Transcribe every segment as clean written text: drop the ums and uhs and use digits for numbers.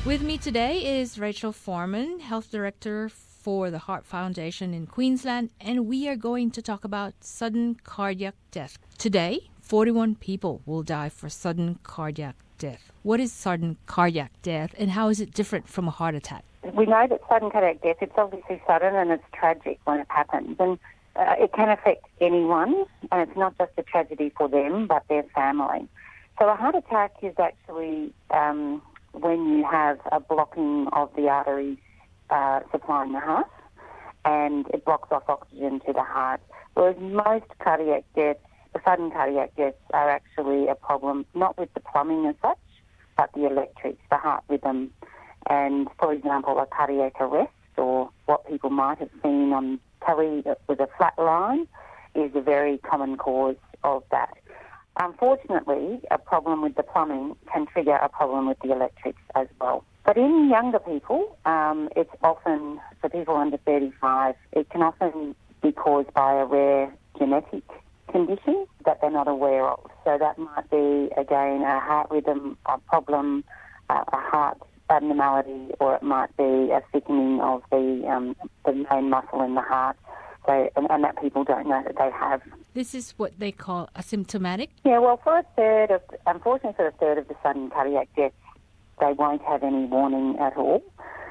With me today is Rachel Foreman, Health Director for the Heart Foundation in Queensland, and we are going to talk about sudden cardiac death. Today, 41 people will die for sudden cardiac death. What is sudden cardiac death, and how is it different from a heart attack? We know that sudden cardiac death, it's obviously sudden and it's tragic when it happens. And it can affect anyone, and it's not just a tragedy for them, but their family. So a heart attack is actually when you have a blocking of the arteries supplying the heart, and it blocks off oxygen to the heart. Whereas most cardiac deaths, sudden cardiac deaths, are actually a problem not with the plumbing as such, but the electrics, the heart rhythm. And, for example, a cardiac arrest, or what people might have seen on telly with a flat line, is a very common cause of that. Unfortunately, a problem with the plumbing can trigger a problem with the electrics as well. But in younger people, it's often, for people under 35, it can often be caused by a rare genetic condition that they're not aware of. So that might be, again, a heart rhythm problem, a heart abnormality, or it might be a thickening of the main muscle in the heart. So, and that people don't know that they have. This is what they call asymptomatic? Yeah, well, unfortunately for a third of the sudden cardiac deaths, they won't have any warning at all.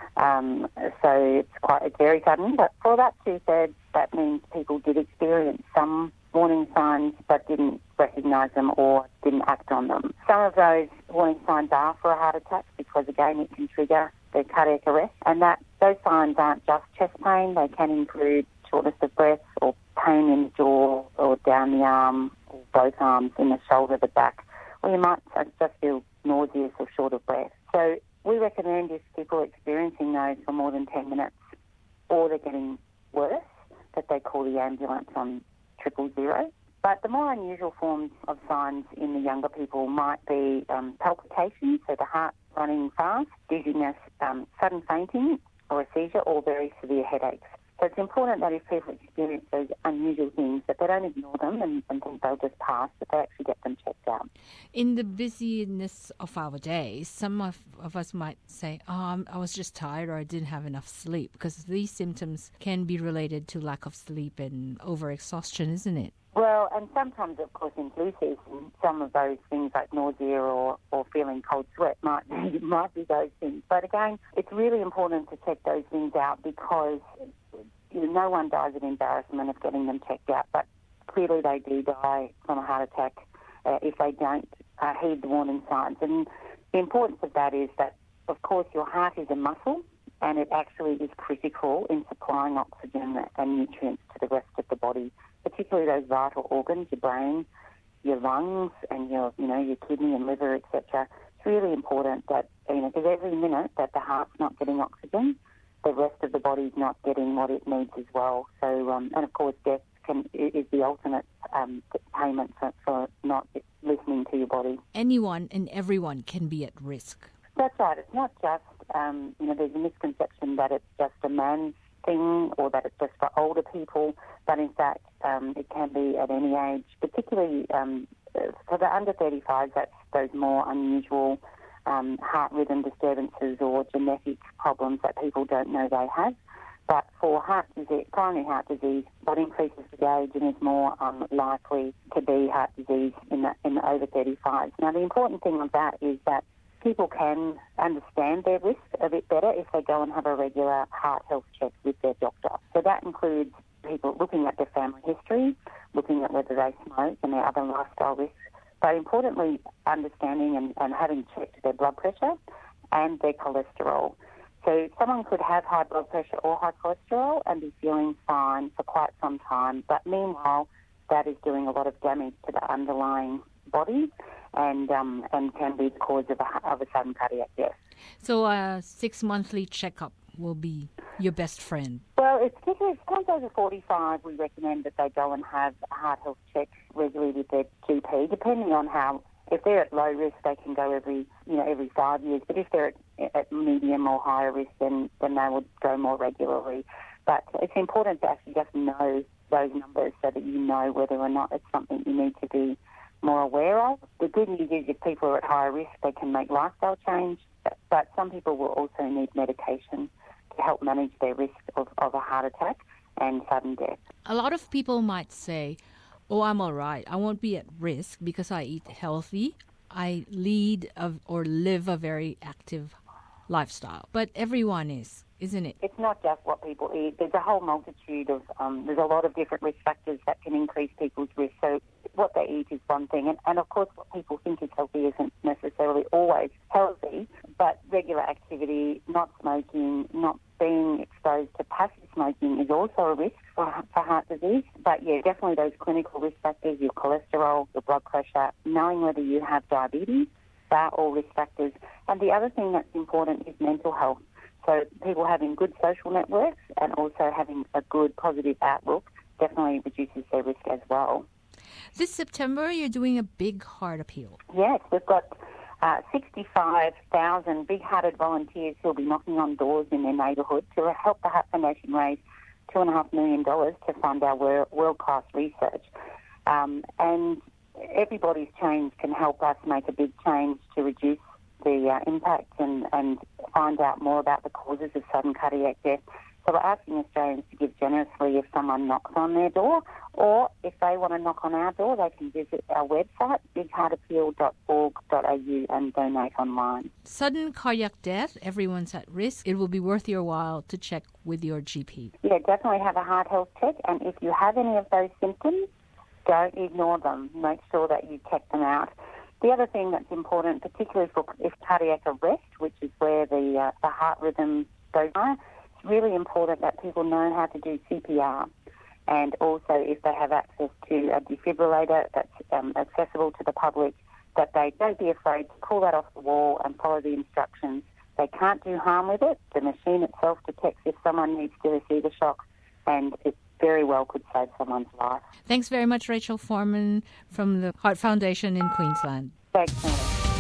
So it's very sudden. But for about 2/3, that means people did experience some warning signs but didn't recognise them or didn't act on them. Some of those warning signs are for a heart attack because, again, it can trigger the cardiac arrest. And those signs aren't just chest pain. They can include shortness of breath or pain in the jaw or down the arm or both arms, in the shoulder, the back, or you might just feel nauseous or short of breath. So we recommend if people are experiencing those for more than 10 minutes or they're getting worse, that they call the ambulance on 000. But the more unusual forms of signs in the younger people might be palpitations, so the heart running fast, dizziness, sudden fainting or a seizure, or very severe headaches. So it's important that if people experience those unusual things, that they don't ignore them and think they'll just pass, but they actually get them checked out. In the busyness of our days, some of us might say, I was just tired or I didn't have enough sleep, because these symptoms can be related to lack of sleep and overexhaustion, isn't it? Well, and sometimes, of course, in flu season, some of those things like nausea or feeling cold sweat might be those things. But again, it's really important to check those things out because no one dies of embarrassment of getting them checked out, but clearly they do die from a heart attack if they don't heed the warning signs. And the importance of that is that, of course, your heart is a muscle, and it actually is critical in supplying oxygen and nutrients to the rest of the body, particularly those vital organs, your brain, your lungs, and your kidney and liver, etc. It's really important that, because every minute that the heart's not getting oxygen, the rest of the body's not getting what it needs as well. So, and of course, death is the ultimate payment for not listening to your body. Anyone and everyone can be at risk. That's right. It's not just, there's a misconception that it's just a man's thing or that it's just for older people, but in fact, it can be at any age, particularly for the under 35s, that's those more unusual heart rhythm disturbances or genetic problems that people don't know they have. But for heart disease, primary heart disease, what increases with age and is more likely to be heart disease in the over 35s. Now, the important thing of that is that people can understand their risk a bit better if they go and have a regular heart health check with their doctor. So that includes people looking at their family history, looking at whether they smoke and their other lifestyle risks, but importantly, understanding and having checked their blood pressure and their cholesterol. So someone could have high blood pressure or high cholesterol and be feeling fine for quite some time, but meanwhile, that is doing a lot of damage to the underlying body and can be the cause of a sudden cardiac death. So a 6-monthly checkup will be your best friend? Well, it's particularly someone over 45, we recommend that they go and have a heart health check regularly with their GP, depending on how. If they're at low risk, they can go every 5 years. But if they're at medium or higher risk, then they would go more regularly. But it's important to actually just know those numbers so that you know whether or not it's something you need to be more aware of. The good news is if people are at higher risk, they can make lifestyle change, but some people will also need medication to help manage their risk of a heart attack and sudden death. A lot of people might say, oh, I'm all right. I won't be at risk because I eat healthy. I live a very active lifestyle. But everyone is, isn't it? It's not just what people eat. There's a whole multitude of, there's a lot of different risk factors that can increase people's risk. So what they eat is one thing. And of course, what people think is healthy isn't necessarily always healthy. But regular activity, not smoking, not being exposed to passive smoking is also a risk for heart disease. But yeah, definitely those clinical risk factors, your cholesterol, your blood pressure, knowing whether you have diabetes, they're all risk factors. And the other thing that's important is mental health. So people having good social networks and also having a good positive outlook definitely reduces their risk as well. This September, you're doing a big heart appeal. Yes, we've got 65,000 big-hearted volunteers who will be knocking on doors in their neighbourhood to help the Heart Foundation raise $2.5 million to fund our world-class research. And everybody's change can help us make a big change to reduce the impact and find out more about the causes of sudden cardiac death. So we're asking Australians to give generously if someone knocks on their door, or if they want to knock on our door, they can visit our website, bigheartappeal.org.au, and donate online. Sudden cardiac death, everyone's at risk. It will be worth your while to check with your GP. Yeah, definitely have a heart health check, and if you have any of those symptoms, don't ignore them. Make sure that you check them out. The other thing that's important, particularly for if cardiac arrest, which is where the heart rhythm goes on, it's really important that people know how to do CPR. And also, if they have access to a defibrillator that's accessible to the public, that they don't be afraid to pull that off the wall and follow the instructions. They can't do harm with it. The machine itself detects if someone needs to receive a shock, and it very well could save someone's life. Thanks very much, Rachel Foreman from the Heart Foundation in Queensland. Thanks, Mary.